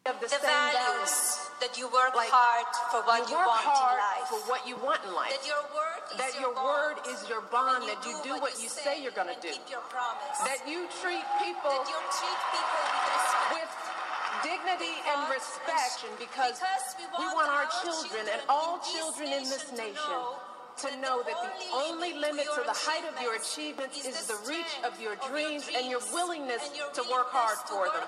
have the The same values that you work hard for what you want in life. for what you want in life. That your word is That your your word bond. is your bond. And That you do what you say you're going to and do. keep your promise. That you treat people That you treat people with respect. with dignity and respect, and because we want our children and all children in this nation to know that the only limit to the height of your achievements is the reach of your dreams and your willingness to work hard for them.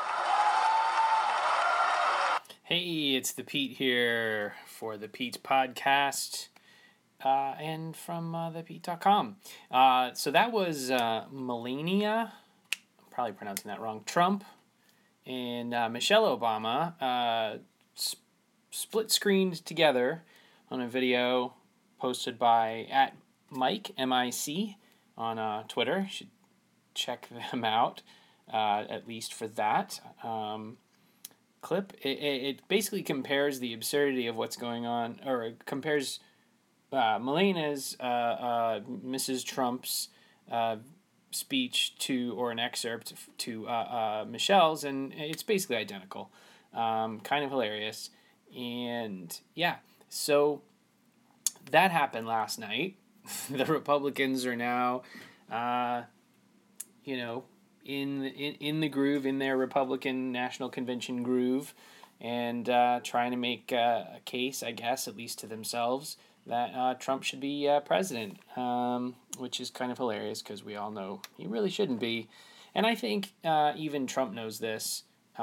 Hey, it's the Pete here for the Pete Podcast and from thepete.com. So that was Melania, I'm probably pronouncing that wrong, Trump and Michelle Obama split screened together on a video posted by @Mike, M-I-C, on Twitter. You should check them out, at least for that clip. It basically compares the absurdity of what's going on, or it compares Melania's, Mrs. Trump's speech to, or an excerpt to Michelle's, and it's basically identical. Kind of hilarious. And yeah, so that happened last night. The Republicans are now, in the groove, in their Republican National Convention groove, and trying to make a case, I guess, at least to themselves, that Trump should be president, which is kind of hilarious because we all know he really shouldn't be. And I think even Trump knows this.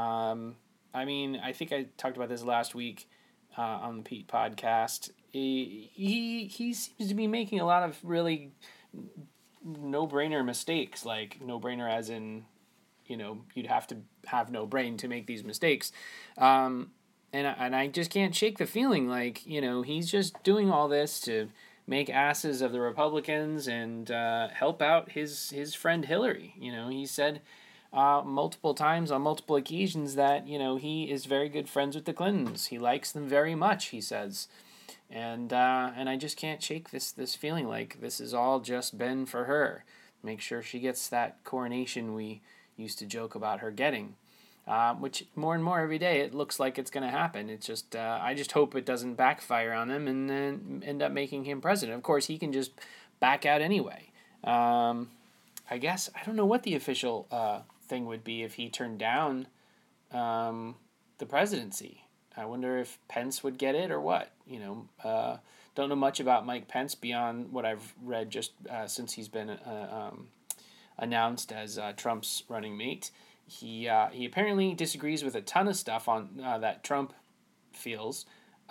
I think I talked about this last week on the Pete Podcast. He seems to be making a lot of really no-brainer mistakes, like no-brainer as in, you'd have to have no brain to make these mistakes. And I just can't shake the feeling like, he's just doing all this to make asses of the Republicans and help out his friend Hillary. He said multiple times on multiple occasions that, he is very good friends with the Clintons. He likes them very much, he says. And I just can't shake this feeling like this has all just been for her. Make sure she gets that coronation we used to joke about her getting. Which more and more every day it looks like it's going to happen. It's just I just hope it doesn't backfire on him and then end up making him president. Of course, he can just back out anyway. I guess I don't know what the official thing would be if he turned down the presidency. I wonder if Pence would get it or what. Don't know much about Mike Pence beyond what I've read just since he's been announced as Trump's running mate. He apparently disagrees with a ton of stuff on that Trump feels.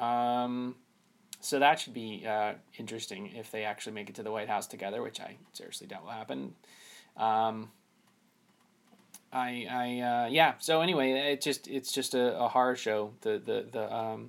So that should be interesting if they actually make it to the White House together, which I seriously doubt will happen. So anyway, it's just a horror show. The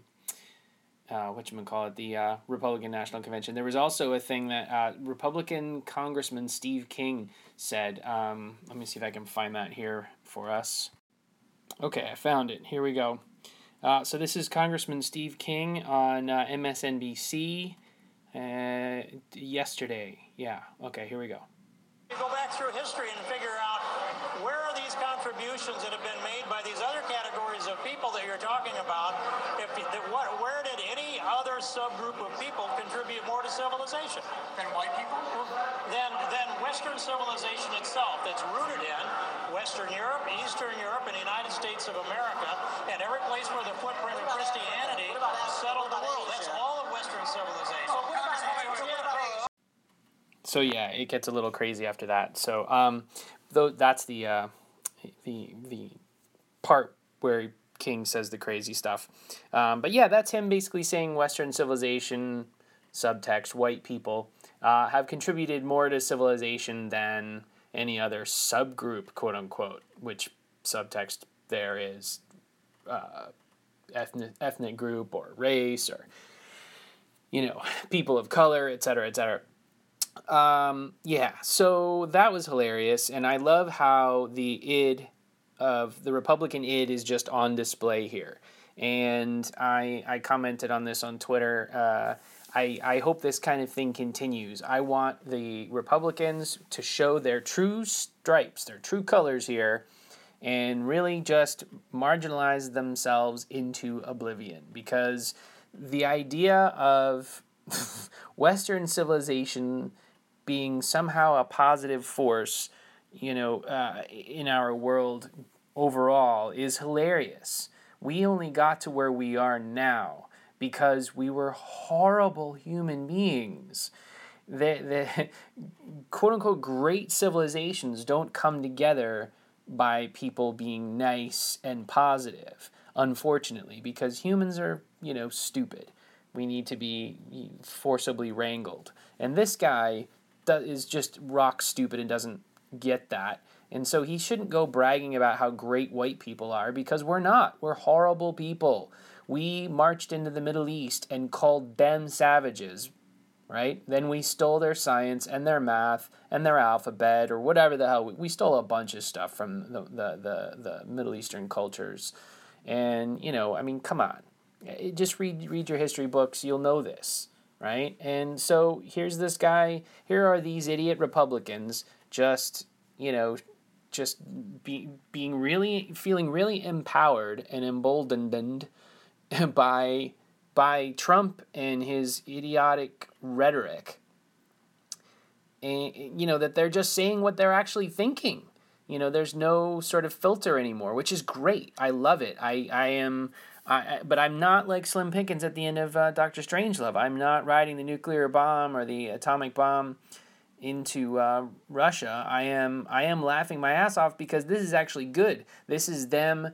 Republican National Convention. There was also a thing that Republican Congressman Steve King said. Let me see if I can find that here for us. Okay, I found it. Here we go. So this is Congressman Steve King on MSNBC yesterday. Yeah, okay, here we go. You go back through history and figure out where are these contributions that have been made by these other categories of people that you're talking about. Where did any other subgroup of people contribute more to civilization? Than white people? Than Western civilization itself, that's rooted in Western Europe, Eastern Europe, and the United States of America, and every place where the footprint of Christianity settled the world. That's all of Western civilization. So yeah, it gets a little crazy after that. So though that's the part where King says the crazy stuff. But yeah, that's him basically saying Western civilization, subtext, white people have contributed more to civilization than any other subgroup, quote unquote, which subtext there is ethnic group or race or, people of color, et cetera, et cetera. So that was hilarious, and I love how the Republican id is just on display here. And I commented on this on Twitter. I hope this kind of thing continues. I want the Republicans to show their true stripes, their true colors here, and really just marginalize themselves into oblivion, because the idea of Western civilization being somehow a positive force, in our world overall is hilarious. We only got to where we are now because we were horrible human beings. The quote-unquote great civilizations don't come together by people being nice and positive, unfortunately, because humans are, stupid. We need to be forcibly wrangled. And this guy is just rock stupid and doesn't get that. And so he shouldn't go bragging about how great white people are, because we're not. We're horrible people. We marched into the Middle East and called them savages, right? Then we stole their science and their math and their alphabet, or whatever the hell. We stole a bunch of stuff from the Middle Eastern cultures. And, come on. Just read your history books. You'll know this, right? And so here's this guy. Here are these idiot Republicans just feeling really empowered and emboldened by Trump and his idiotic rhetoric, and that they're just saying what they're actually thinking. There's no sort of filter anymore, which is great. I love it. But I'm not like Slim Pickens at the end of Dr. Strangelove. I'm not riding the nuclear bomb or the atomic bomb into Russia. I am laughing my ass off, because this is actually good. This is them,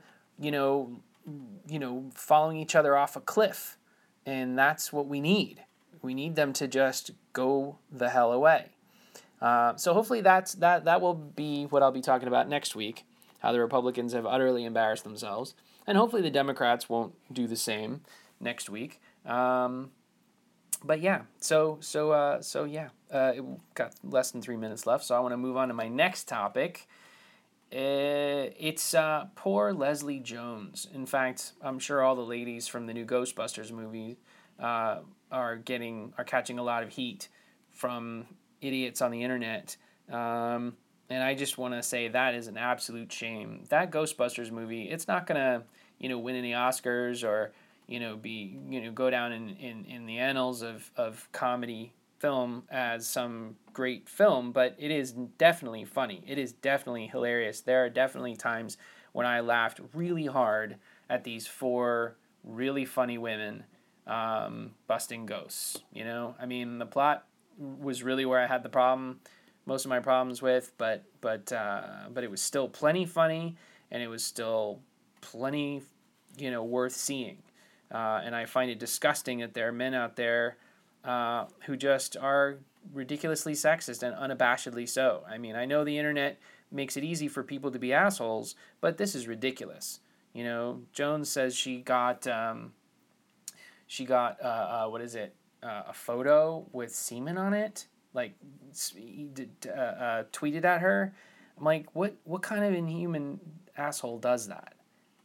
following each other off a cliff, and that's what we need. We need them to just go the hell away. So hopefully that will be what I'll be talking about next week, how the Republicans have utterly embarrassed themselves, and hopefully the Democrats won't do the same next week. But yeah, so got less than 3 minutes left, so I want to move on to my next topic. It's poor Leslie Jones. In fact, I'm sure all the ladies from the new Ghostbusters movie are catching a lot of heat from idiots on the internet. And I just want to say that is an absolute shame. That Ghostbusters movie, it's not gonna win any Oscars or go down in the annals of comedy film as some great film, but it is definitely funny. It is definitely hilarious. There are definitely times when I laughed really hard at these 4 really funny women busting ghosts. The plot was really where I had most of my problems with, but it was still plenty funny, and it was still plenty worth seeing. And I find it disgusting that there are men out there who just are ridiculously sexist, and unabashedly so. I know the internet makes it easy for people to be assholes, but this is ridiculous. Jones says she got a photo with semen on it, tweeted at her. I'm like, what kind of inhuman asshole does that?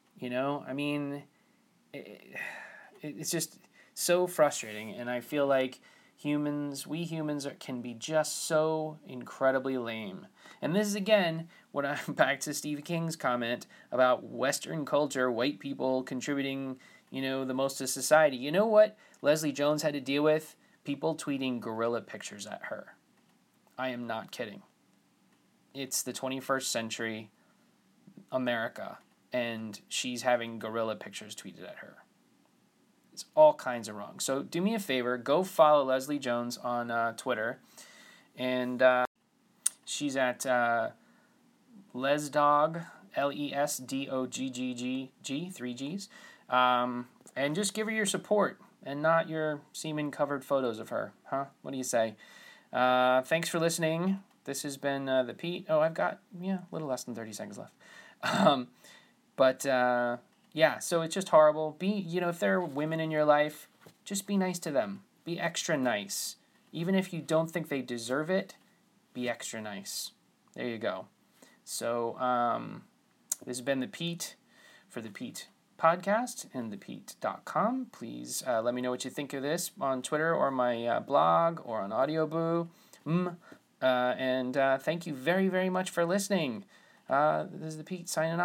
It's just so frustrating, and I feel like we humans can be just so incredibly lame. And this is, again, what I'm back to Steve King's comment about Western culture, white people contributing, the most to society. You know what Leslie Jones had to deal with? People tweeting gorilla pictures at her. I am not kidding. It's the 21st century America, and she's having gorilla pictures tweeted at her. It's all kinds of wrong. So do me a favor, go follow Leslie Jones on Twitter, and she's at Lesdog, LESDOGGG, 3 Gs, and just give her your support and not your semen-covered photos of her, huh? What do you say? Thanks for listening. This has been the Pete. Oh, I've got a little less than 30 seconds left. Yeah, so it's just horrible. If there are women in your life, just be nice to them. Be extra nice. Even if you don't think they deserve it, be extra nice. There you go. So, this has been the Pete for the Pete podcast and thepete.com. Please let me know what you think of this on Twitter or my blog or on Audioboo. And thank you very, very much for listening. This is the Pete signing off.